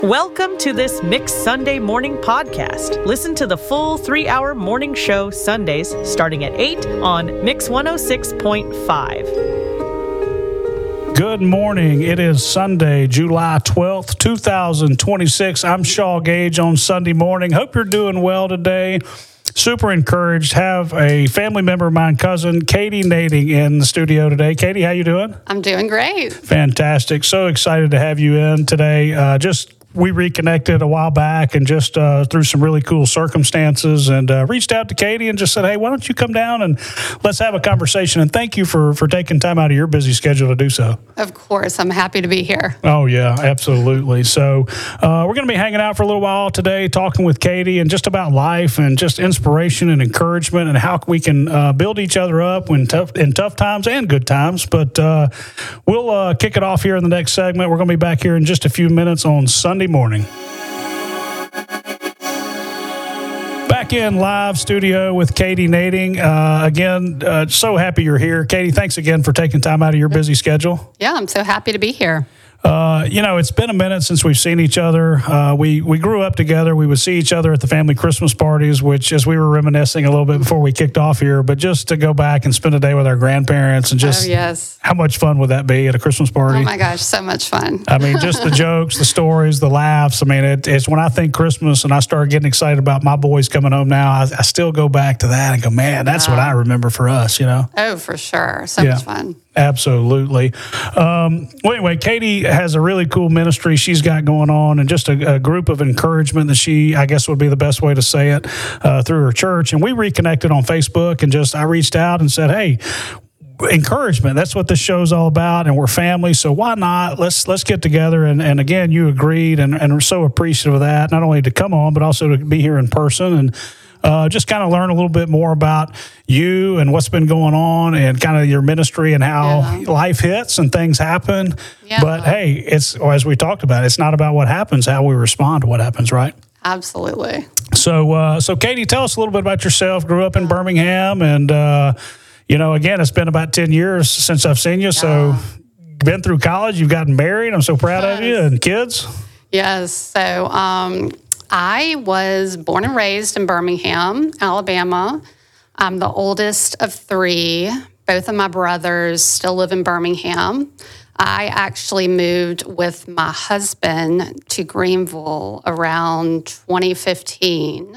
Welcome to this Mixed Sunday Morning podcast. Listen to the full 3-hour morning show Sundays starting at 8 on Mix 106.5. Good morning. It is Sunday, July 12th, 2026. I'm Shaw Gage on Sunday morning. Hope you're doing well today. Super encouraged. Have a family member of mine, cousin Katie Nading, in the studio today. Katie, how you doing? I'm doing great. Fantastic. So excited to have you in today. We reconnected a while back and just through some really cool circumstances and reached out to Katie and just said, hey, why don't you come down and let's have a conversation. And thank you for taking time out of your busy schedule to do so. Of course. I'm happy to be here. Oh, yeah, absolutely. So we're going to be hanging out for a little while today, talking with Katie and just about life and just inspiration and encouragement and how we can build each other up in tough times and good times. But we'll kick it off here in the next segment. We're going to be back here in just a few minutes on Sunday morning. Back in live studio with Katie Nading. Again, so happy you're here. Katie, thanks again for taking time out of your busy schedule. Yeah, I'm so happy to be here. It's been a minute since we've seen each other. We grew up together. We would see each other at the family Christmas parties, which, as we were reminiscing a little bit before we kicked off here, but just to go back and spend a day with our grandparents and just, yes. How much fun would that be at a Christmas party? Oh my gosh, so much fun. I mean, just the jokes, the stories, the laughs. I mean, it's when I think Christmas and I start getting excited about my boys coming home now, I still go back to that and go, man, that's what I remember for us, you know? Oh, for sure. So much fun. Absolutely. Well, anyway, Katie has a really cool ministry she's got going on and just a group of encouragement that I guess would be the best way to say it, through her church. And we reconnected on Facebook and I reached out and said, hey, encouragement, that's what this show's all about, and we're family, so why not? Let's get together. And again, you agreed, and we're so appreciative of that, not only to come on, but also to be here in person and just kind of learn a little bit more about you and what's been going on and kind of your ministry and how life hits and things happen. Yeah. But hey, it's, as we talked about, it's not about what happens, how we respond to what happens, right? Absolutely. So Katie, tell us a little bit about yourself. Grew up in Birmingham and, again, it's been about 10 years since I've seen you. So been through college, you've gotten married. I'm so proud of you, and kids. Yes. So, I was born and raised in Birmingham, Alabama. I'm the oldest of 3. Both of my brothers still live in Birmingham. I actually moved with my husband to Greenville around 2015.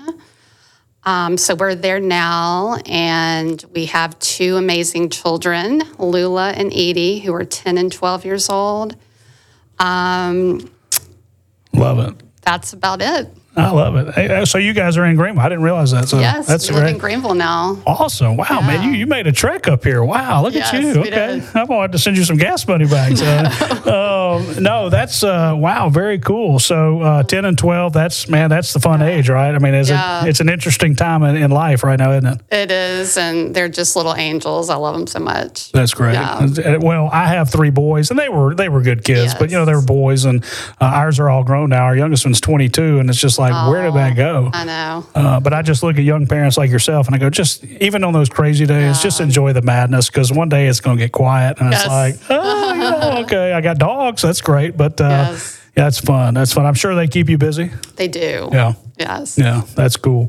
So we're there now, and we have 2 amazing children, Lula and Edie, who are 10 and 12 years old. Love it. That's about it. I love it. Hey, so you guys are in Greenville. I didn't realize that. So yes, that's we live in Greenville now. Awesome. Wow, man, you made a trek up here. Wow, look at you. Okay. I'm going to have to send you some gas money bags. No, that's, wow, very cool. So 10 and 12, that's the fun age, right? I mean, it's an interesting time in life right now, isn't it? It is, and they're just little angels. I love them so much. That's great. Yeah. Well, I have 3 boys, and they were good kids, but, they were boys, and ours are all grown now. Our youngest one's 22, and it's just like, where did that go? I know. But I just look at young parents like yourself and I go, just even on those crazy days, just enjoy the madness, because one day it's going to get quiet and it's like, okay, I got dogs. That's great. But yeah, it's fun. That's fun. I'm sure they keep you busy. They do. Yeah. Yes. Yeah, that's cool.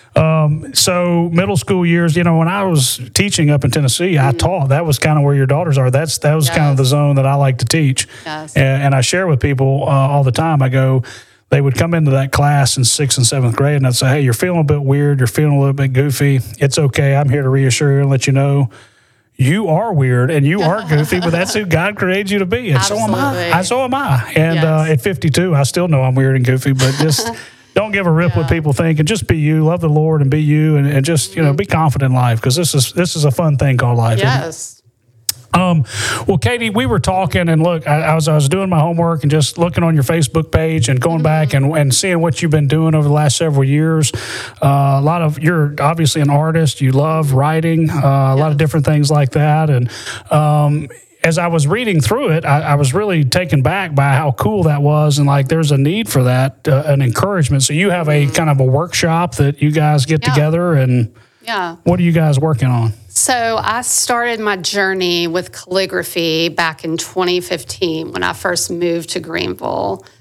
So middle school years, when I was teaching up in Tennessee, I taught. That was kind of where your daughters are. That was kind of the zone that I like to teach. Yes. And I share with people all the time. I go, they would come into that class in 6th and 7th grade, and I'd say, hey, you're feeling a bit weird. You're feeling a little bit goofy. It's okay. I'm here to reassure you and let you know you are weird and you are goofy, but that's who God created you to be. And so am I. So am I. And at 52, I still know I'm weird and goofy, but just don't give a rip what people think, and just be you. Love the Lord and be you, and just, be confident in life, because this is a fun thing called life. Yes. Well, Katie, we were talking, and look, I was doing my homework and just looking on your Facebook page and going back and seeing what you've been doing over the last several years. You're obviously an artist. You love writing, a lot of different things like that. And as I was reading through it, I was really taken back by how cool that was, and like there's a need for that, an encouragement. So you have a kind of a workshop that you guys get together, and what are you guys working on? So I started my journey with calligraphy back in 2015 when I first moved to Greenville.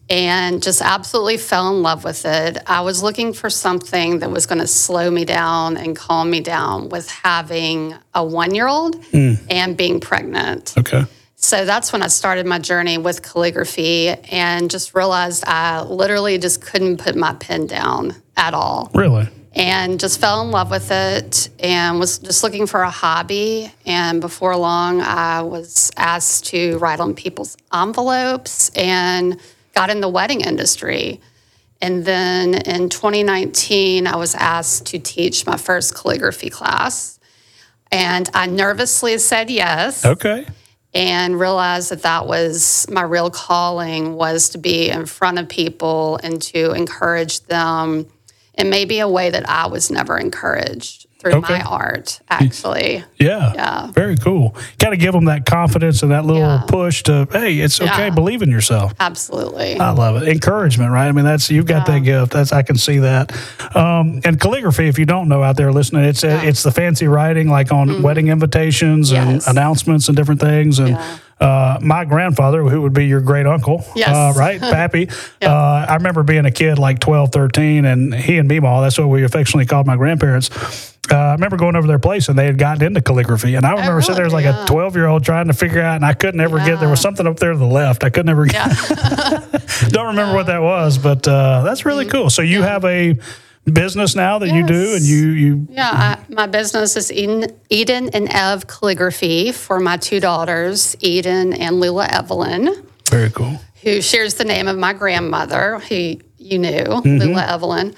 and just absolutely fell in love with it. I was looking for something that was going to slow me down and calm me down with having a 1-year-old and being pregnant. Okay. So that's when I started my journey with calligraphy and just realized I literally just couldn't put my pen down at all. Really? And just fell in love with it and was just looking for a hobby. And before long, I was asked to write on people's envelopes and got in the wedding industry. And then in 2019, I was asked to teach my first calligraphy class. And I nervously said yes. Okay. And realized that that was my real calling, was to be in front of people and to encourage them in maybe a way that I was never encouraged through my art, actually. Yeah. Very cool. Got to give them that confidence and that little push to, hey, it's okay, believe in yourself. Absolutely. I love it. Encouragement, right? I mean, you've got that gift. I can see that. And calligraphy, if you don't know out there listening, it's the fancy writing like on wedding invitations and announcements and different things. And my grandfather, who would be your great uncle, right? Pappy. I remember being a kid like 12, 13, and he and Meemaw, that's what we affectionately called my grandparents. I remember going over their place and they had gotten into calligraphy. And I remember sitting there as like a 12-year-old trying to figure out, and I couldn't ever get, there was something up there to the left. I couldn't ever get, don't remember what that was, but that's really cool. So you have a business now that you do, and you my business is Eden and Ev Calligraphy for my 2 daughters, Eden and Lula Evelyn. Very cool. Who shares the name of my grandmother, who you knew, Lula Evelyn.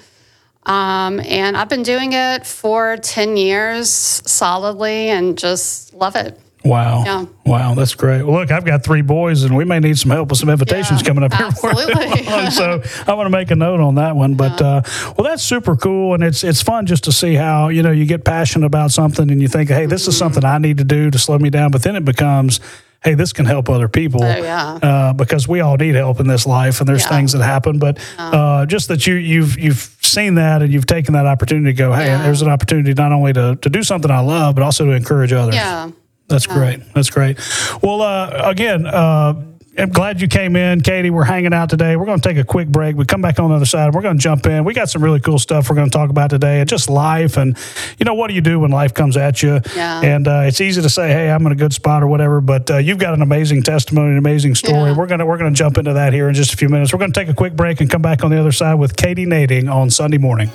And I've been doing it for 10 years solidly and just love it. Wow. Yeah. Wow, that's great. Well, look, I've got 3 boys, and we may need some help with some invitations coming up here. Absolutely. So I want to make a note on that one. But, well, that's super cool, and it's fun just to see how, you get passionate about something, and you think, hey, this is something I need to do to slow me down. But then it becomes, hey, this can help other people because we all need help in this life, and there's things that happen. But just that you've seen that and you've taken that opportunity to go, hey, there's an opportunity not only to do something I love, but also to encourage others. Yeah. That's great. That's great. Well, again, I'm glad you came in, Katie. We're hanging out today. We're going to take a quick break. We come back on the other side. We're going to jump in. We got some really cool stuff we're going to talk about today, and just life, and what do you do when life comes at you? Yeah. And it's easy to say, hey, I'm in a good spot or whatever, but you've got an amazing testimony, an amazing story. Yeah. We're going to jump into that here in just a few minutes. We're going to take a quick break and come back on the other side with Katie Nading on Sunday morning.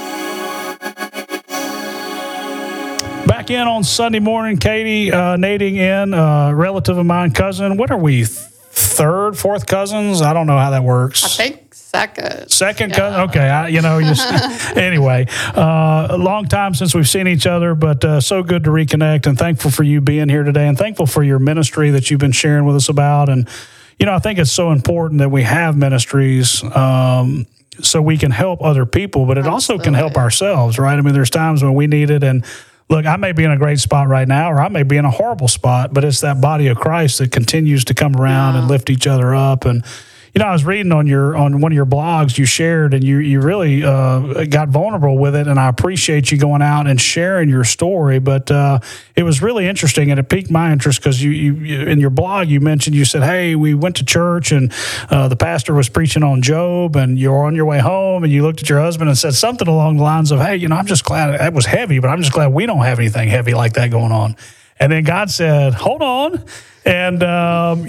Back in on Sunday morning, Katie Nading in, relative of mine, cousin. What are we, third, fourth cousins? I don't know how that works. I think second. Second cousin? Okay. Anyway, a long time since we've seen each other, but so good to reconnect, and thankful for you being here today, and thankful for your ministry that you've been sharing with us about. And, I think it's so important that we have ministries so we can help other people, but it also can help ourselves, right? I mean, there's times when we need it, and look, I may be in a great spot right now, or I may be in a horrible spot, but it's that body of Christ that continues to come around and lift each other up. And, I was reading on one of your blogs you shared, and you really got vulnerable with it, and I appreciate you going out and sharing your story. But it was really interesting, and it piqued my interest because you in your blog you mentioned, you said, hey, we went to church, and the pastor was preaching on Job, and you were on your way home, and you looked at your husband and said something along the lines of, hey, I'm just glad that was heavy, but I'm just glad we don't have anything heavy like that going on. And then God said, hold on. And, I'll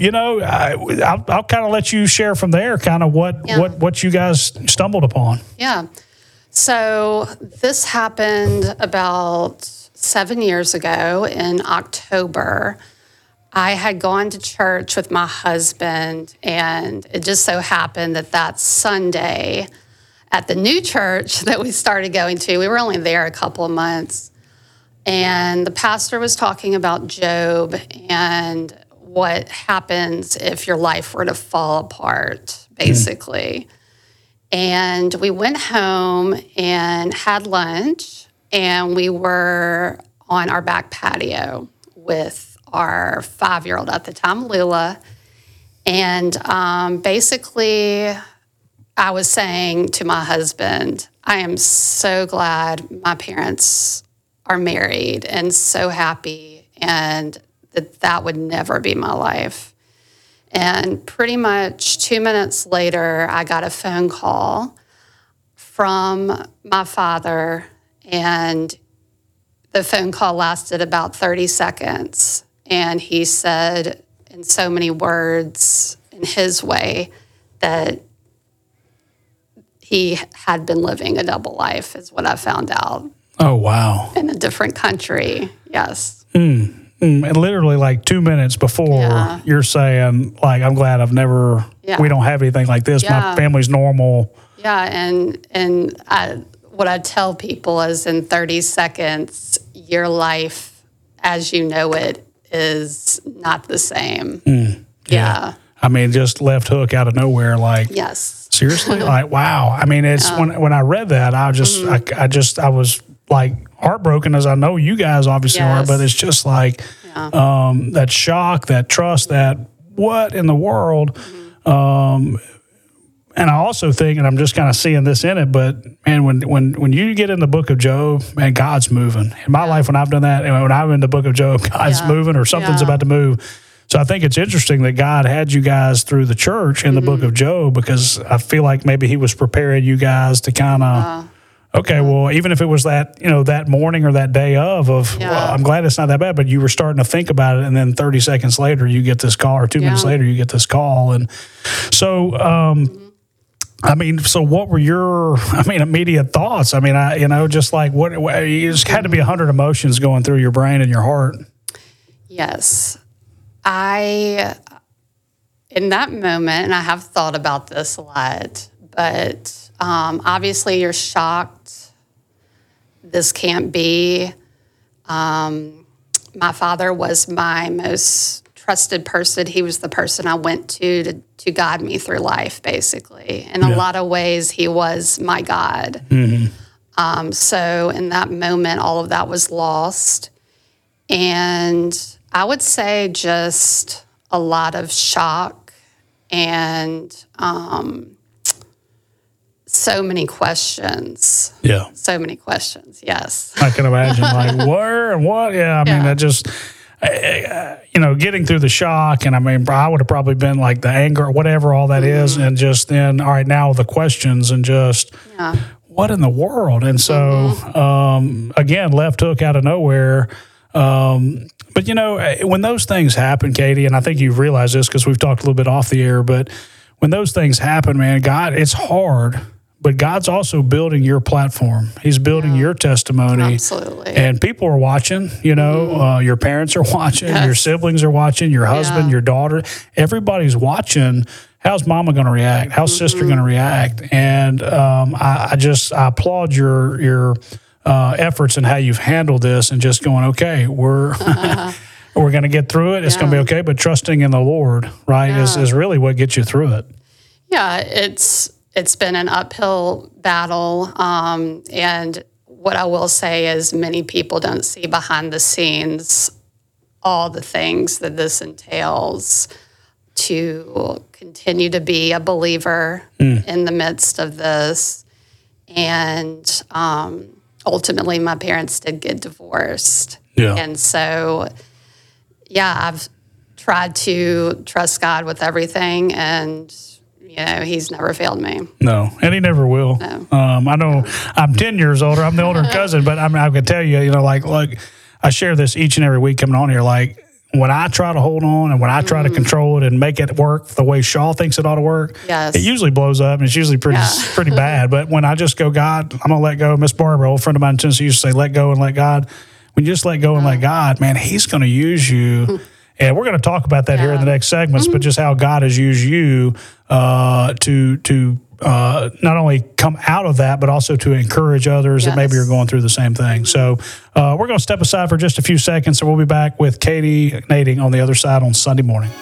kind of let you share from there kind of what you guys stumbled upon. Yeah. So this happened about 7 years ago in October. I had gone to church with my husband, and it just so happened that Sunday at the new church that we started going to, we were only there a couple of months, and the pastor was talking about Job and what happens if your life were to fall apart, basically. And we went home and had lunch, and we were on our back patio with our 5-year-old at the time, Lula. And basically, I was saying to my husband, I am so glad my parents are married and so happy, and that would never be my life. And pretty much 2 minutes later, I got a phone call from my father, and the phone call lasted about 30 seconds. And he said in so many words, in his way, that he had been living a double life, is what I found out. Oh, wow. In a different country, yes. And literally like 2 minutes before, you're saying, like, I'm glad we don't have anything like this. My family's normal. Yeah, and what I tell people is in 30 seconds, your life as you know it is not the same. Yeah. I mean, just left hook out of nowhere, like, yes. Seriously? Like, wow. I mean, it's when I read that, I was like heartbroken, as I know you guys obviously are, but it's just like that shock, that trust, that what in the world. And I also think, and I'm just kind of seeing this in it, but man, when you get in the book of Job, man, God's moving. In my life, when I've done that, and when I'm in the book of Job, God's moving or something's about to move. So I think it's interesting that God had you guys through the church in the book of Job, because I feel like maybe he was preparing you guys to kind of, okay, well, even if it was that, that morning or that day well, I'm glad it's not that bad, but you were starting to think about it. And then 30 seconds later, you get this call, or 2 minutes later, you get this call. And so, I mean, so what were your, immediate thoughts? I mean, just like you just had to be 100 emotions going through your brain and your heart. Yes. In that moment, and I have thought about this a lot, but obviously you're shocked. This can't be. My father was my most trusted person. He was the person I went to guide me through life, basically. In a lot of ways, he was my God. So in that moment, all of that was lost. And I would say just a lot of shock and so many questions. Yeah. So many questions, yes. I can imagine, like, where and what? Yeah, I mean, that just, getting through the shock, and I mean, I would have probably been like the anger or whatever all that is, and just then, all right, now the questions and just, what in the world? And so, again, left hook out of nowhere. But, when those things happen, Katie, and I think you've realized this because we've talked a little bit off the air, but when those things happen, man, God, it's hard, but God's also building your platform. He's building your testimony. Absolutely. And people are watching, your parents are watching, your siblings are watching, your husband, your daughter, everybody's watching. How's mama going to react? How's sister going to react? And I applaud your efforts and how you've handled this, and just going, okay, we're going to get through it. It's going to be okay. But trusting in the Lord, right, is really what gets you through it. Yeah, it's been an uphill battle. And what I will say is many people don't see behind the scenes all the things that this entails to continue to be a believer in the midst of this. And ultimately, my parents did get divorced. Yeah. And so, I've tried to trust God with everything, and, he's never failed me. No, and he never will. No. I know I'm 10 years older. I'm the older cousin, but I can tell you, like I share this each and every week coming on here, like, when I try to hold on and when I try to control it and make it work the way Shaw thinks it ought to work, it usually blows up, and it's usually pretty bad. But when I just go, God, I'm going to let go. Miss Barbara, old friend of mine in Tennessee, used to say, let go and let God. When you just let go and let God, man, he's going to use you. And we're going to talk about that here in the next segments, but just how God has used you to not only come out of that, but also to encourage others that maybe are going through the same thing. So we're going to step aside for just a few seconds, and we'll be back with Katie Nading on the other side on Sunday morning.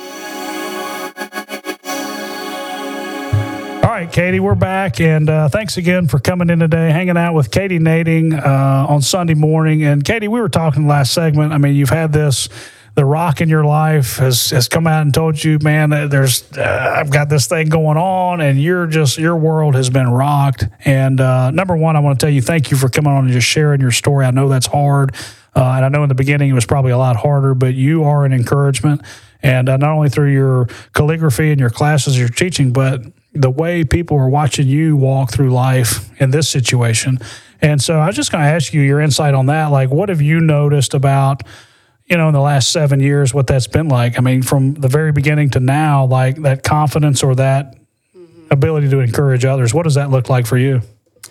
All right, Katie, we're back, and thanks again for coming in today, hanging out with Katie Nading on Sunday morning. And Katie, we were talking last segment. I mean, you've had the rock in your life has come out and told you, man, I've got this thing going on, and your world has been rocked. And number one, I want to tell you, thank you for coming on and just sharing your story. I know that's hard. And I know in the beginning it was probably a lot harder, but you are an encouragement. And not only through your calligraphy and your classes you're teaching, but the way people are watching you walk through life in this situation. And so I was just going to ask you your insight on that. Like, what have you noticed about, in the last 7 years, what that's been like? I mean, from the very beginning to now, like that confidence or that ability to encourage others, what does that look like for you?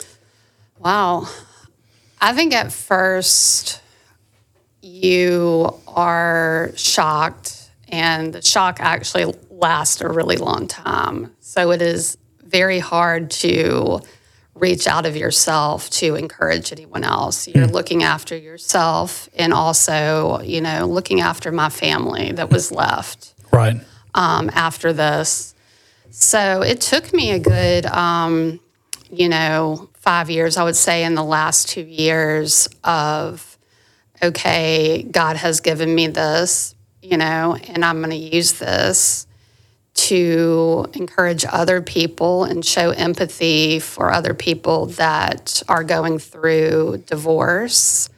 Wow. I think at first you are shocked, and the shock actually lasts a really long time. So it is very hard to reach out of yourself to encourage anyone else. You're looking after yourself, and also, looking after my family that was left right after this. So it took me a good, 5 years, I would say, in the last 2 years of, okay, God has given me this, and I'm going to use this to encourage other people and show empathy for other people that are going through divorce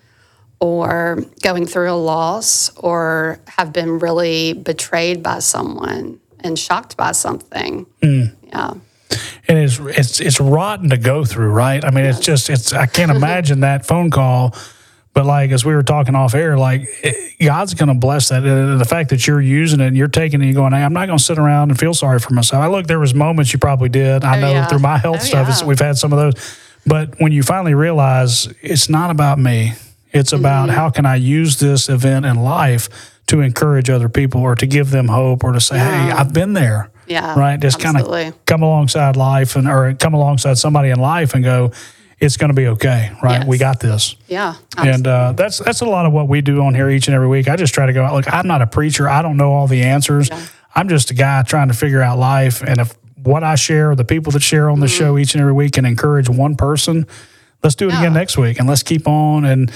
or going through a loss or have been really betrayed by someone and shocked by something. Yeah. And it's rotten to go through, right? I mean, it's I can't imagine that phone call. But like, as we were talking off air, like God's going to bless that. And the fact that you're using it and you're taking it and you're going, hey, I'm not going to sit around and feel sorry for myself. Look, there was moments you probably did. I know through my health stuff, we've had some of those. But when you finally realize it's not about me, it's about how can I use this event in life to encourage other people or to give them hope or to say, hey, I've been there. Yeah. Right. Just kind of come alongside life or come alongside somebody in life and go, it's going to be okay, right? Yes. We got this. Yeah, absolutely. And that's a lot of what we do on here each and every week. I just try to go, look, I'm not a preacher. I don't know all the answers. Yeah. I'm just a guy trying to figure out life. And if what I share, the people that share on the show each and every week can encourage one person, let's do it again next week. And let's keep on. And,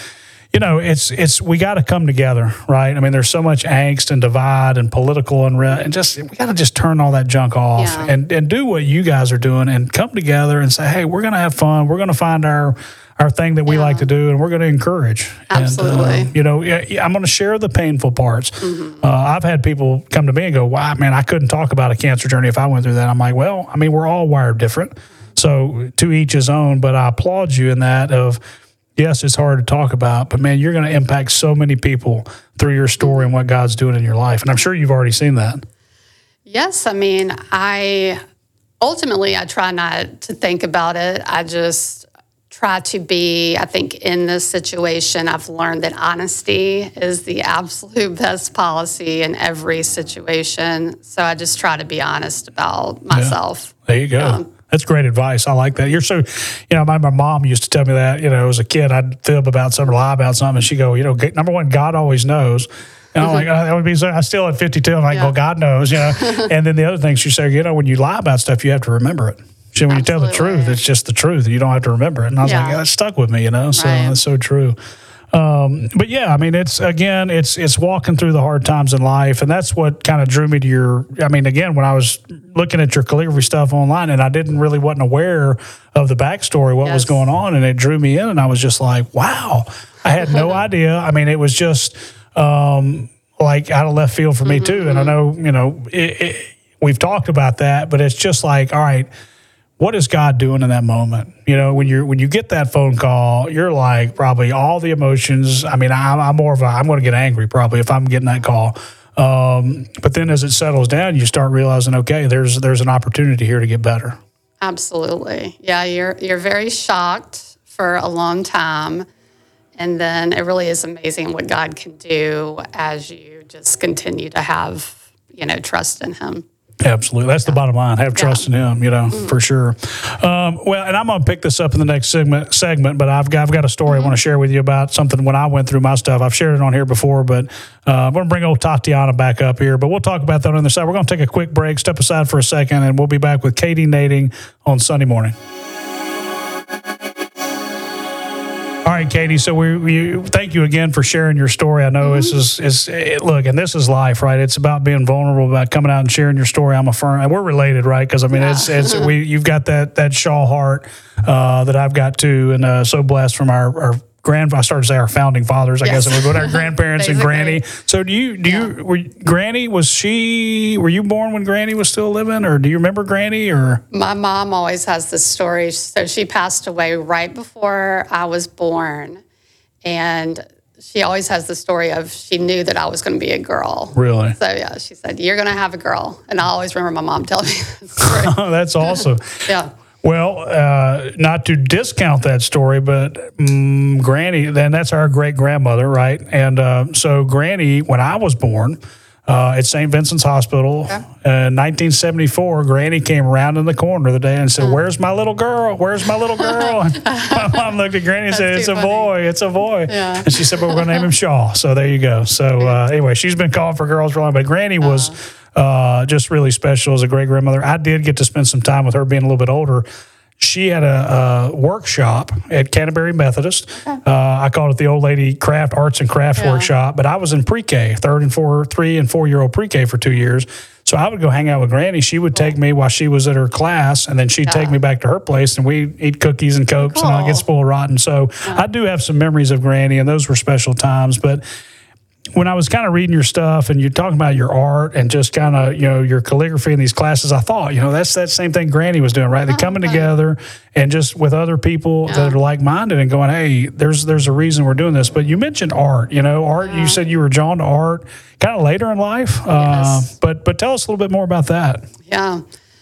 it's we got to come together, right? I mean, there's so much angst and divide and political unrest, and we got to just turn all that junk off and do what you guys are doing and come together and say, hey, we're going to have fun. We're going to find our thing that we like to do, and we're going to encourage. Absolutely. And, I'm going to share the painful parts. I've had people come to me and go, wow, man, I couldn't talk about a cancer journey if I went through that. I'm like, well, I mean, we're all wired different. So to each his own, but I applaud you in that of, yes, it's hard to talk about, but man, you're going to impact so many people through your story and what God's doing in your life. And I'm sure you've already seen that. Yes. I mean, I try not to think about it. I just try to be, I think in this situation, I've learned that honesty is the absolute best policy in every situation. So I just try to be honest about myself. Yeah. There you go. That's great advice. I like that. You're so, my mom used to tell me that, as a kid, I'd fib about something, lie about something, and she'd go, number one, God always knows. And I'm like, that would be so, I still at 52, I'm like, well, God knows, And then the other thing she said, when you lie about stuff, you have to remember it. When you tell the truth, it's just the truth. You don't have to remember it. And I was like, that stuck with me, So that's so true. But yeah, I mean, it's walking through the hard times in life. And that's what kind of drew me to again, when I was looking at your calligraphy stuff online and I wasn't aware of the backstory, what was going on. And it drew me in and I was just like, wow, I had no idea. I mean, it was just, like out of left field for me too. And I know, we've talked about that, but it's just like, all right, what is God doing in that moment? When you get that phone call, you're like probably all the emotions. I mean, I'm more of I'm going to get angry probably if I'm getting that call. But then as it settles down, you start realizing, okay, there's an opportunity here to get better. Absolutely. Yeah, you're very shocked for a long time. And then it really is amazing what God can do as you just continue to have, trust in him. Absolutely. That's the bottom line. Have trust in him, for sure. Well, and I'm going to pick this up in the next segment, but I've got a story I want to share with you about something when I went through my stuff. I've shared it on here before, but I'm going to bring old Tatiana back up here, but we'll talk about that on the other side. We're going to take a quick break, step aside for a second, and we'll be back with Katie Nading on Sunday morning. All right, Katie. So we thank you again for sharing your story. I know this is look, and this is life, right? It's about being vulnerable, about coming out and sharing your story. I'm a firm, and we're related, right? Because you've got that Shaw heart that I've got too, and so blessed from our I started to say our founding fathers, I guess it was, but our grandparents and Granny. So Granny, were you born when Granny was still living, or do you remember Granny? Or My mom always has this story. So she passed away right before I was born, and she always has the story of she knew that I was going to be a girl. Really? So, yeah, she said, you're going to have a girl. And I always remember my mom telling me that story. Oh, that's awesome. Yeah. Well, not to discount that story, but Granny, then that's our great-grandmother, right? And so Granny, when I was born at St. Vincent's Hospital in 1974, Granny came around in the corner the day and said, where's my little girl? Where's my little girl? And my mom looked at Granny and said, it's a boy. It's a boy. Yeah. And she said, but we're going to name him Shaw. So there you go. So anyway, she's been calling for girls for a long time, but Granny was just really special as a great-grandmother. I did get to spend some time with her being a little bit older. She had a workshop at Canterbury Methodist. I called it the old lady arts and craft workshop, but I was in pre-K, 3 and 4 year old pre-K for 2 years. So I would go hang out with Granny. She would take me while she was at her class, and then she'd take me back to her place, and we'd eat cookies and Cokes, and I'd get spoiled rotten. So I do have some memories of Granny, and those were special times. But when I was kind of reading your stuff and you're talking about your art and just kind of, your calligraphy in these classes, I thought, that's that same thing Granny was doing, right? They're coming together and just with other people that are like-minded and going, hey, there's a reason we're doing this. But you mentioned art, art, you said you were drawn to art kind of later in life. Yes. But tell us a little bit more about that. Yeah.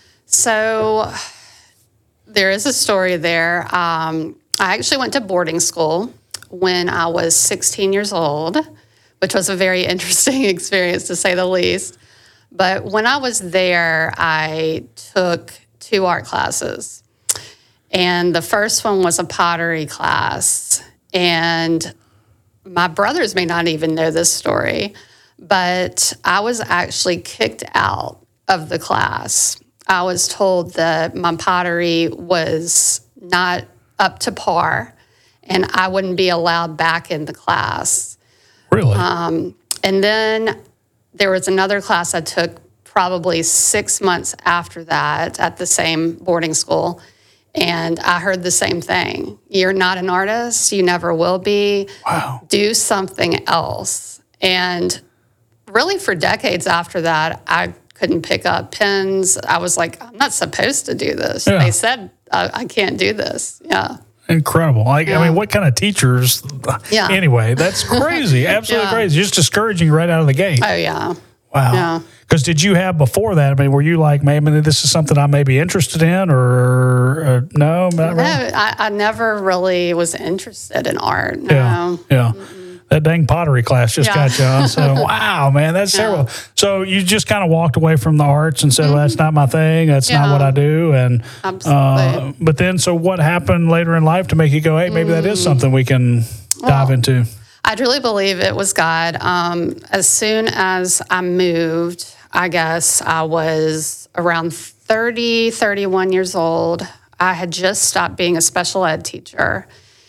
So there is a story there. I actually went to boarding school when I was 16 years old, which was a very interesting experience, to say the least. But when I was there, I took 2 art classes. And the first one was a pottery class. And my brothers may not even know this story, but I was actually kicked out of the class. I was told that my pottery was not up to par, and I wouldn't be allowed back in the class. Really? And then there was another class I took probably 6 months after that at the same boarding school. And I heard the same thing. You're not an artist. You never will be. Wow. Do something else. And really for decades after that, I couldn't pick up pens. I was like, I'm not supposed to do this. Yeah. They said I can't do this. Yeah. Incredible. I mean, what kind of teachers? Yeah. Anyway, that's crazy. Absolutely crazy. Just discourring you right out of the gate. Oh, yeah. Wow. Yeah. Because did you have before that? I mean, were you like, maybe this is something I may be interested in, or no? Not really? No, I never really was interested in art. No. Yeah. That dang pottery class just got you on. So, wow, man, that's terrible. So you just kind of walked away from the arts and said, well, that's not my thing. That's not what I do. And Absolutely. but then, so what happened later in life to make you go, hey, maybe that is something we can dive into? I truly believe it was God. As soon as I moved, I guess I was around 30, 31 years old. I had just stopped being a special ed teacher,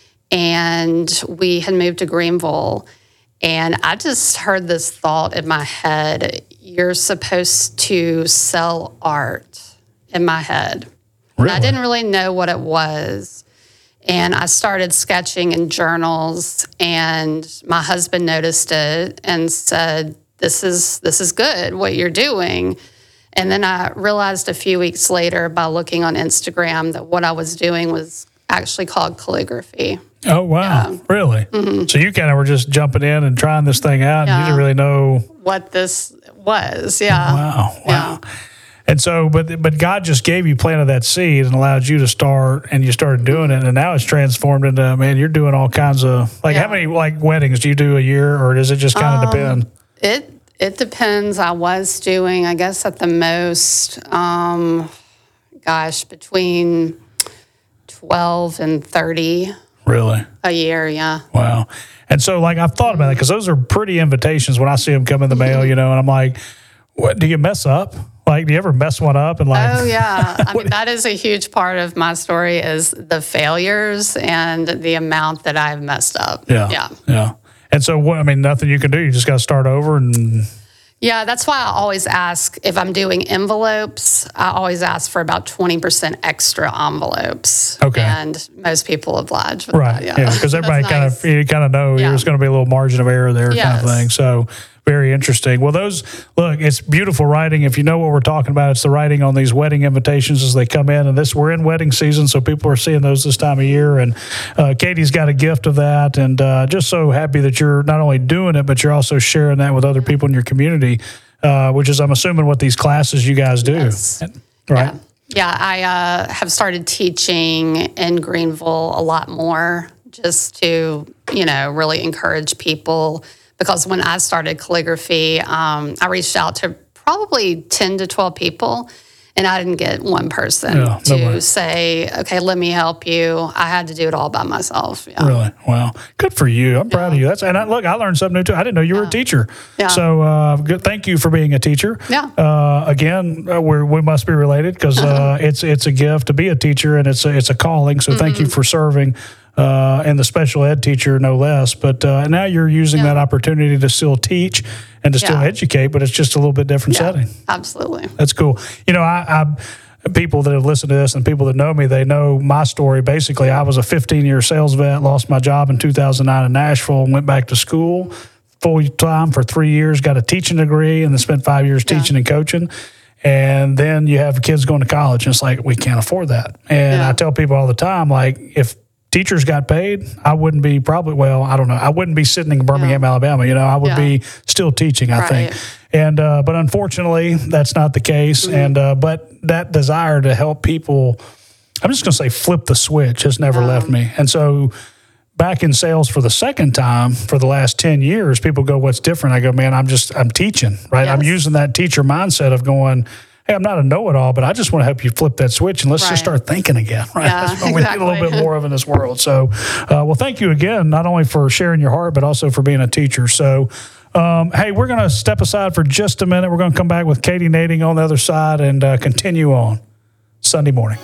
and we had moved to Greenville. And I just heard this thought in my head, you're supposed to sell art, in my head. Really? And I didn't really know what it was. And I started sketching in journals, and my husband noticed it and said, this is good, what you're doing. And then I realized a few weeks later by looking on Instagram that what I was doing was actually called calligraphy. Oh, wow. Really? Mm-hmm. So you kind of were just jumping in and trying this thing out, and you didn't really know what this was. Yeah. Wow. Yeah. And so, but God just gave you, planted that seed and allowed you to start, and you started doing it, and now it's transformed into, man, you're doing all kinds of, how many weddings do you do a year, or does it just kind of depend? It depends. I was doing, I guess at the most, between 12 and 30 Really? a year, yeah. Wow. And so, I've thought about it, because those are pretty invitations when I see them come in the mail, and I'm like, what, do you mess up? Do you ever mess one up? And oh, yeah. I mean, that is a huge part of my story is the failures and the amount that I've messed up. Yeah. And so, nothing you can do. You just got to start over and... Yeah, that's why I always ask if I'm doing envelopes, I always ask for about 20% extra envelopes. Okay. And most people oblige with Right. that. Yeah. Because everybody That's nice. you kind of know there's going to be a little margin of error there kind of Yes. thing. So very interesting. Well, look, it's beautiful writing. If you know what we're talking about, it's the writing on these wedding invitations as they come in. And we're in wedding season, so people are seeing those this time of year. And Katie's got a gift of that. And just so happy that you're not only doing it, but you're also sharing that with other people in your community, which is, I'm assuming, what these classes you guys do. Yes. Right? Yeah, I have started teaching in Greenville a lot more just to, really encourage people. Because when I started calligraphy, I reached out to probably 10 to 12 people, and I didn't get one person to say, okay, let me help you. I had to do it all by myself. Yeah. Really? Wow. Good for you. I'm proud of you. I learned something new too. I didn't know you were a teacher. Yeah. So good. Thank you for being a teacher. Yeah. Again, we must be related because it's a gift to be a teacher, and it's a calling. So thank you for serving. And the special ed teacher, no less. But now you're using that opportunity to still teach and to still educate, but it's just a little bit different setting. Absolutely. That's cool. I people that have listened to this and people that know me, they know my story. Basically, I was a 15-year sales vet, lost my job in 2009 in Nashville, and went back to school full time for 3 years, got a teaching degree, and then spent 5 years teaching and coaching. And then you have kids going to college, and it's like, we can't afford that. And I tell people all the time, like, if teachers got paid, I wouldn't be I don't know. I wouldn't be sitting in Birmingham, Alabama. I would be still teaching, I think. And, but unfortunately, that's not the case. And, but that desire to help people, I'm just going to say flip the switch, has never left me. And so back in sales for the second time for the last 10 years, people go, what's different? I go, man, I'm teaching, right? Yes. I'm using that teacher mindset of going, hey, I'm not a know-it-all, but I just want to help you flip that switch and let's just start thinking again, right? Yeah, That's what we need a little bit more of in this world. So, well, thank you again, not only for sharing your heart, but also for being a teacher. So, hey, we're going to step aside for just a minute. We're going to come back with Katie Nading on the other side and continue on Sunday morning.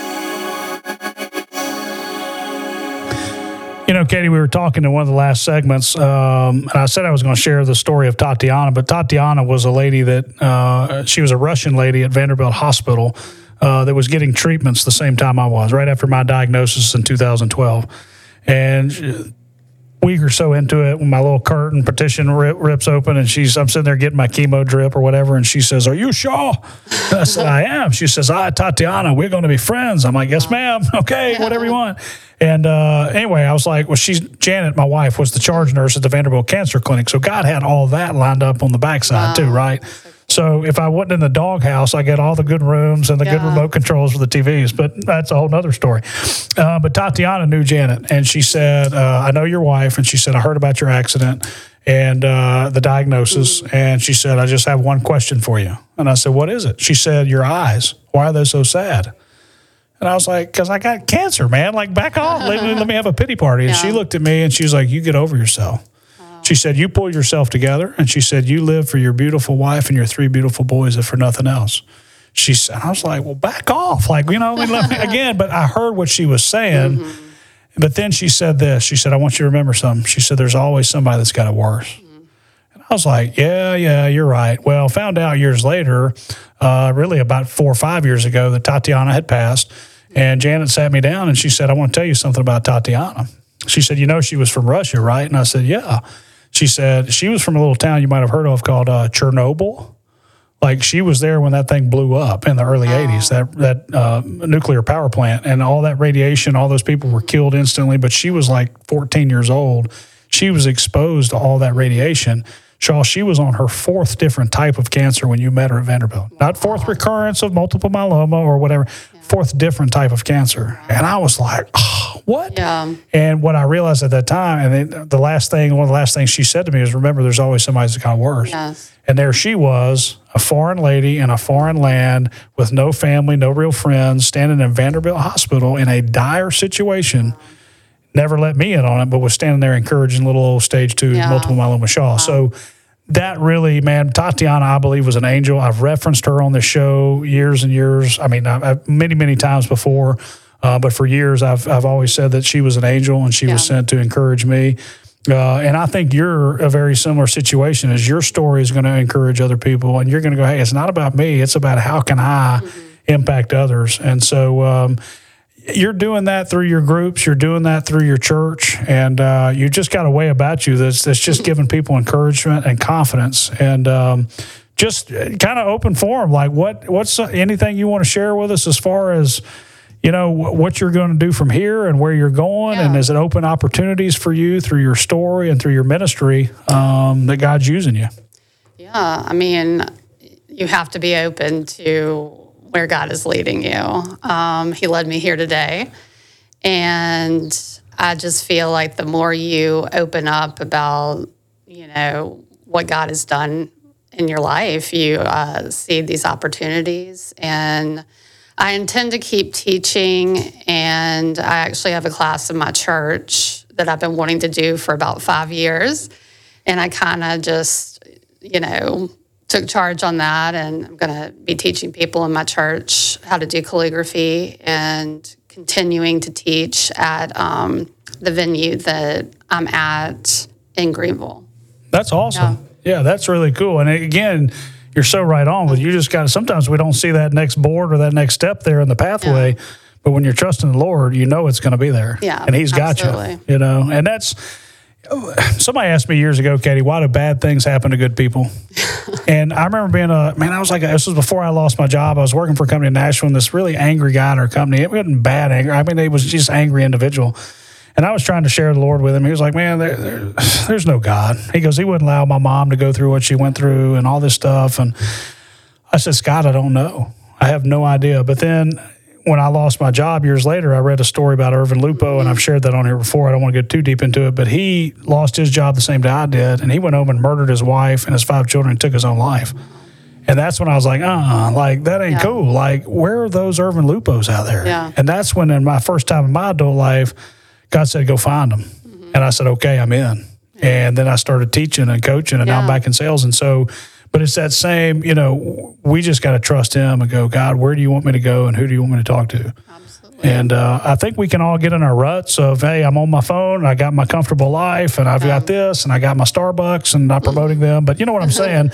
Katie, we were talking in one of the last segments, and I said I was going to share the story of Tatiana, but Tatiana was a lady that, she was a Russian lady at Vanderbilt Hospital that was getting treatments the same time I was, right after my diagnosis in 2012. And week or so into it, when my little curtain partition rips open, and I'm sitting there getting my chemo drip or whatever, and she says, "Are you sure?" I said, "I am." She says, "Tatiana, we're going to be friends." I'm like, "Yes, ma'am. Okay, whatever you want." And anyway, I was like, well, Janet, my wife, was the charge nurse at the Vanderbilt Cancer Clinic. So God had all that lined up on the backside too, right? So if I wasn't in the doghouse, I get all the good rooms and the good remote controls for the TVs. But that's a whole nother story. But Tatiana knew Janet, and she said, "I know your wife." And she said, "I heard about your accident and the diagnosis." And she said, "I just have one question for you." And I said, "What is it?" She said, "Your eyes. Why are they so sad?" And I was like, "Because I got cancer, man. Like, back off. Let me have a pity party." And she looked at me and she was like, "You get over yourself." She said, "You pull yourself together." And she said, "You live for your beautiful wife and your 3 beautiful boys, if for nothing else." She said, I was like, "Well, back off." Like, again, but I heard what she was saying. Mm-hmm. But then she said this. She said, "I want you to remember something." She said, "There's always somebody that's got it worse." Mm-hmm. And I was like, yeah, you're right. Well, found out years later, really about 4 or 5 years ago, that Tatiana had passed. And Janet sat me down and she said, "I want to tell you something about Tatiana." She said, she was from Russia, right? And I said, "Yeah." She said, she was from a little town you might have heard of called Chernobyl. Like, she was there when that thing blew up in the early 80s, that nuclear power plant. And all that radiation, all those people were killed instantly. But she was like 14 years old. She was exposed to all that radiation. Shaw, she was on her 4th different type of cancer when you met her at Vanderbilt. Not 4th recurrence of multiple myeloma or whatever, 4th different type of cancer. And I was like, oh, what? Yeah. And what I realized at that time, and one of the last things she said to me is, "Remember, there's always somebody that's got worse." Yes. And there she was, a foreign lady in a foreign land with no family, no real friends, standing in Vanderbilt Hospital in a dire situation. Never let me in on it, but was standing there encouraging little old stage 2 multiple myeloma Shaw. Wow. So that really, man, Tatiana, I believe, was an angel. I've referenced her on the show years and years. I mean, I've many, many times before, but for years I've always said that she was an angel and she was sent to encourage me. And I think you're a very similar situation as your story is going to encourage other people, and you're going to go, hey, it's not about me. It's about how can I impact others. And so you're doing that through your groups. You're doing that through your church. And you just got a way about you that's just giving people encouragement and confidence. And just kind of open forum, like what's anything you want to share with us as far as, what you're going to do from here and where you're going, and is it open opportunities for you through your story and through your ministry that God's using you? Yeah, I mean, you have to be open to where God is leading you. He led me here today, and I just feel like the more you open up about, what God has done in your life, you see these opportunities. And I intend to keep teaching, and I actually have a class in my church that I've been wanting to do for about 5 years. And I kind of just, took charge on that, and I'm going to be teaching people in my church how to do calligraphy and continuing to teach at the venue that I'm at in Greenville. That's awesome. Yeah, that's really cool. And again, you're so right on with you. Just got to, sometimes we don't see that next board or that next step there in the pathway, but when you're trusting the Lord, it's going to be there. Yeah, and He's got you, and that's, somebody asked me years ago, Katie, why do bad things happen to good people? And I remember being I was like, this was before I lost my job. I was working for a company in Nashville, and this really angry guy in our company, it wasn't bad anger. I mean, he was just an angry individual. And I was trying to share the Lord with him. He was like, man, there's no God. He goes, he wouldn't allow my mom to go through what she went through and all this stuff. And I said, Scott, I don't know. I have no idea. But then when I lost my job years later, I read a story about Irvin Lupo, and I've shared that on here before. I don't want to get too deep into it, but he lost his job the same day I did, and he went home and murdered his wife and his 5 children and took his own life. And that's when I was like, that ain't cool. Like, where are those Irvin Lupos out there? Yeah. And that's when, in my first time in my adult life, God said, go find them. And I said, okay, I'm in. And then I started teaching and coaching, and now I'm back in sales. And so, but it's that same, we just got to trust Him and go, God, where do you want me to go, and who do you want me to talk to? Absolutely. And I think we can all get in our ruts of, hey, I'm on my phone, and I got my comfortable life, and I've got this, and I got my Starbucks, and I'm promoting them. But you know what I'm saying?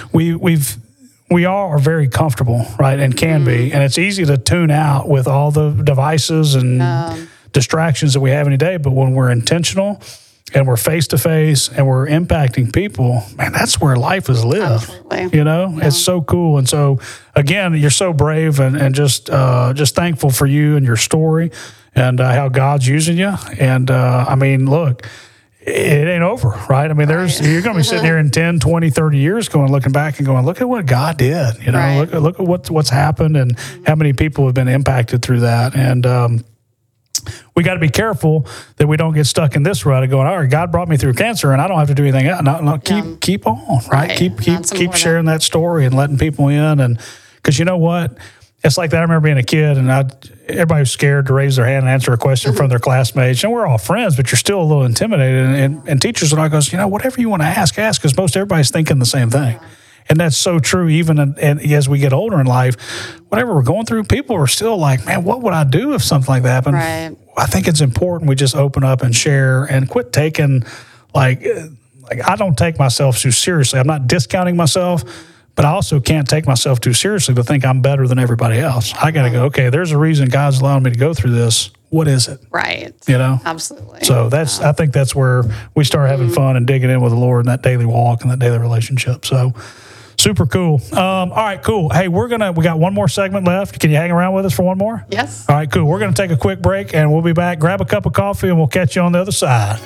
We all are very comfortable, right, and can be. And it's easy to tune out with all the devices and distractions that we have any day. But when we're intentional and we're face-to-face and we're impacting people, man, that's where life is lived. Absolutely. It's so cool. And so, again, you're so brave and just thankful for you and your story and how God's using you. And, look, it ain't over, right? I mean, you're going to be sitting here in 10, 20, 30 years looking back and going, look at what God did. Look at what's happened and how many people have been impacted through that. And we got to be careful that we don't get stuck in this rut of going, all right, God brought me through cancer and I don't have to do anything else. No, keep on, right? Keep sharing that story and letting people in. And because you know what? It's like that. I remember being a kid and everybody was scared to raise their hand and answer a question from their classmates. And we're all friends, but you're still a little intimidated. And teachers would all go, whatever you want to ask, because most everybody's thinking the same thing. And that's so true even as we get older in life. Whatever we're going through, people are still like, man, what would I do if something like that happened? Right. I think it's important we just open up and share and quit taking, like I don't take myself too seriously. I'm not discounting myself, but I also can't take myself too seriously to think I'm better than everybody else. I got to go, okay, there's a reason God's allowing me to go through this. What is it? Right. Absolutely. So I think that's where we start having fun and digging in with the Lord in that daily walk and that daily relationship. So super cool. All right, cool. Hey, we got one more segment left. Can you hang around with us for one more? Yes. All right, cool. We're going to take a quick break and we'll be back. Grab a cup of coffee and we'll catch you on the other side.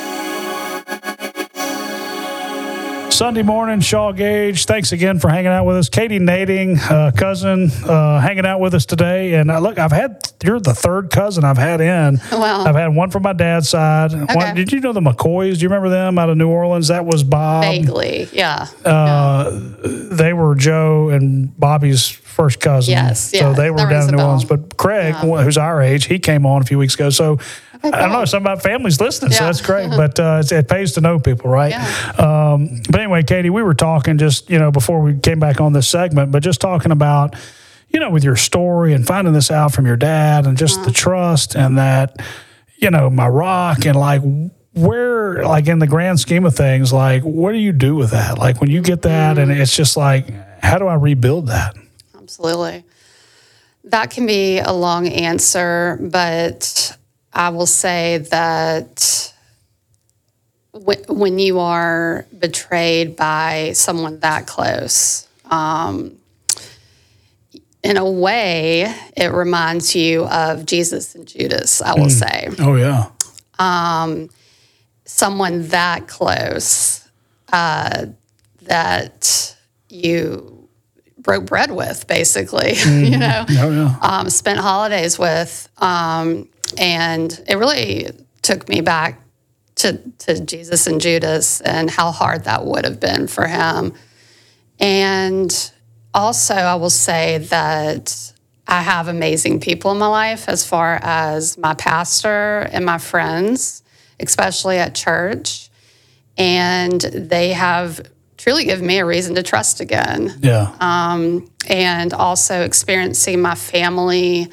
Sunday morning, Shaw Gage. Thanks again for hanging out with us. Katie Nading, cousin, hanging out with us today. And look, you're the third cousin I've had in. Wow. I've had one from my dad's side. Okay. Did you know the McCoys? Do you remember them out of New Orleans? That was Bob. Vaguely, yeah. They were Joe and Bobby's first cousin. Yes. So they were down in New Orleans. But Craig, who's our age, he came on a few weeks ago. So I don't know, some of my family's listening, so that's great. But it pays to know people, right? Yeah. But anyway, Katie, we were talking just, before we came back on this segment, but just talking about, with your story and finding this out from your dad and just the trust and that, my rock and like, where, like in the grand scheme of things, like what do you do with that? Like when you get that and it's just like, how do I rebuild that? Absolutely. That can be a long answer, but I will say that when you are betrayed by someone that close, in a way, it reminds you of Jesus and Judas, I will say. Oh, yeah. Someone that close that you broke bread with, basically, you know, spent holidays with. And it really took me back to Jesus and Judas and how hard that would have been for him. And also, I will say that I have amazing people in my life as far as my pastor and my friends, especially at church. And they have truly given me a reason to trust again. Yeah. And also experiencing my family,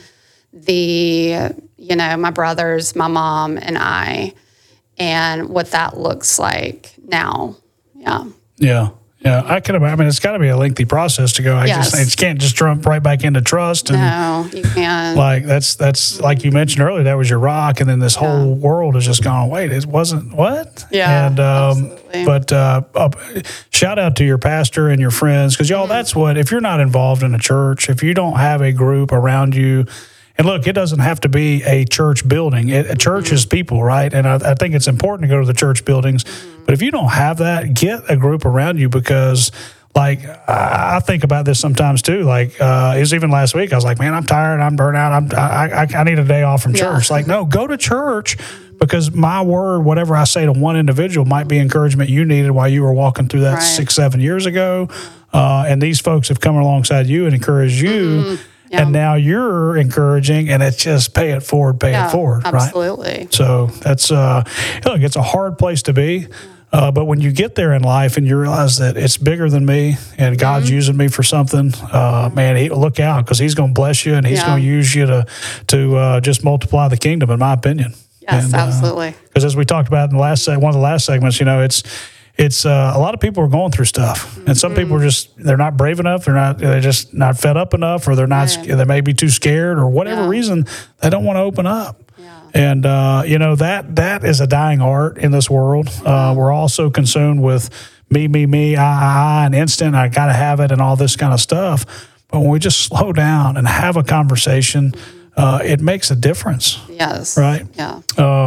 my brothers, my mom, and I, and what that looks like now. Yeah. Yeah. Yeah, I can imagine. I mean, it's got to be a lengthy process to go. I just can't just jump right back into trust. And no, you can't. Like that's like you mentioned earlier. That was your rock, and then this whole world has just gone. Wait, it wasn't what? Yeah, and absolutely. But shout out to your pastor and your friends, because y'all. That's what. If you're not involved in a church, if you don't have a group around you. And look, it doesn't have to be a church building. A church is people, right? And I think it's important to go to the church buildings. But if you don't have that, get a group around you, because, like, I think about this sometimes too. Like, it was even last week. I was like, man, I'm tired. I'm burnt out. I need a day off from church. Like, no, go to church, because my word, whatever I say to one individual, might be encouragement you needed while you were walking through that 6-7 years ago. And these folks have come alongside you and encouraged you. Yeah. And now you're encouraging, and it's just pay it forward, absolutely. right? Absolutely. So that's, look, it's a hard place to be. But when you get there in life and you realize that it's bigger than me and God's using me for something, man, look out, because he's going to bless you and he's going to use you to just multiply the kingdom, in my opinion. Yes, and, absolutely. Because as we talked about in the last one of the last segments, it's a lot of people are going through stuff, and some people are they're not brave enough, they're just not fed up enough, or they may be too scared, or whatever reason they don't want to open up. And that is a dying art in this world. We're all so consumed with me, I, and instant, I got to have it, and all this kind of stuff. But when we just slow down and have a conversation, it makes a difference. Yes. Right. Yeah.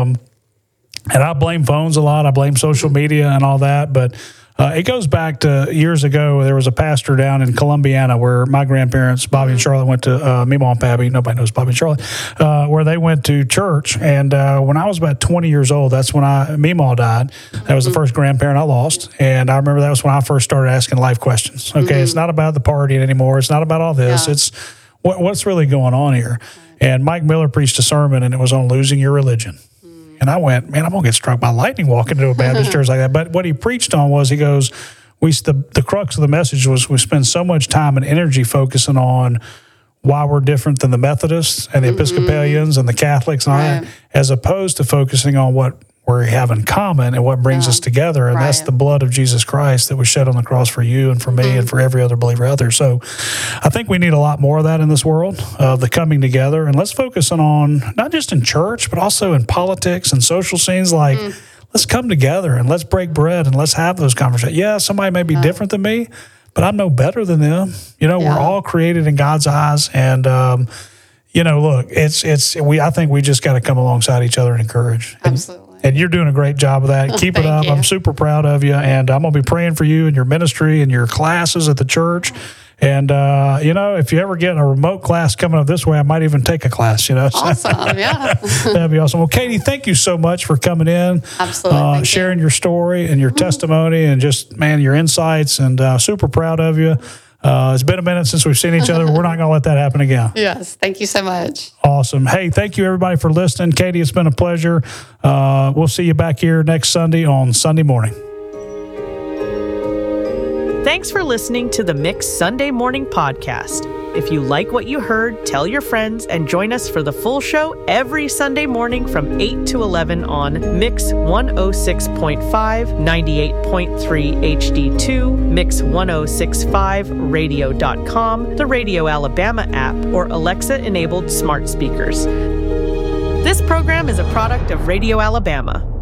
And I blame phones a lot. I blame social media and all that. But it goes back to years ago. There was a pastor down in Columbiana where my grandparents, Bobby and Charlotte, went to Meemaw and Pappy. Nobody knows Bobby and Charlotte, where they went to church. And when I was about 20 years old, that's when Meemaw died. That was the first grandparent I lost. And I remember that was when I first started asking life questions. Okay, it's not about the partying anymore. It's not about all this. It's what's really going on here. And Mike Miller preached a sermon, and it was on losing your religion. And I went, man, I'm going to get struck by lightning walking into a Baptist church like that. But what he preached on was, he goes, the crux of the message was we spend so much time and energy focusing on why we're different than the Methodists and the Episcopalians and the Catholics and all that, as opposed to focusing on what we have in common and what brings us together. And that's the blood of Jesus Christ that was shed on the cross for you and for me and for every other believer out there. So I think we need a lot more of that in this world, of the coming together. And let's focus on not just in church, but also in politics and social scenes. Like, let's come together and let's break bread and let's have those conversations. Yeah, somebody may be different than me, but I'm no better than them. We're all created in God's eyes. And, look, I think we just got to come alongside each other and encourage. Absolutely. And you're doing a great job of that. Keep it up. I'm super proud of you. And I'm going to be praying for you and your ministry and your classes at the church. And, if you ever get a remote class coming up this way, I might even take a class, Awesome, yeah. That'd be awesome. Well, Katie, thank you so much for coming in. Absolutely. Sharing your story and your testimony and just, man, your insights. And super proud of you. It's been a minute since we've seen each other. We're not going to let that happen again. Yes. Thank you so much. Awesome. Hey, thank you, everybody, for listening. Katie, it's been a pleasure. We'll see you back here next Sunday on Sunday morning. Thanks for listening to the Mix Sunday Morning Podcast. If you like what you heard, tell your friends and join us for the full show every Sunday morning from 8 to 11 on Mix 106.5, 98.3 HD2, Mix1065radio.com, the Radio Alabama app, or Alexa-enabled smart speakers. This program is a product of Radio Alabama.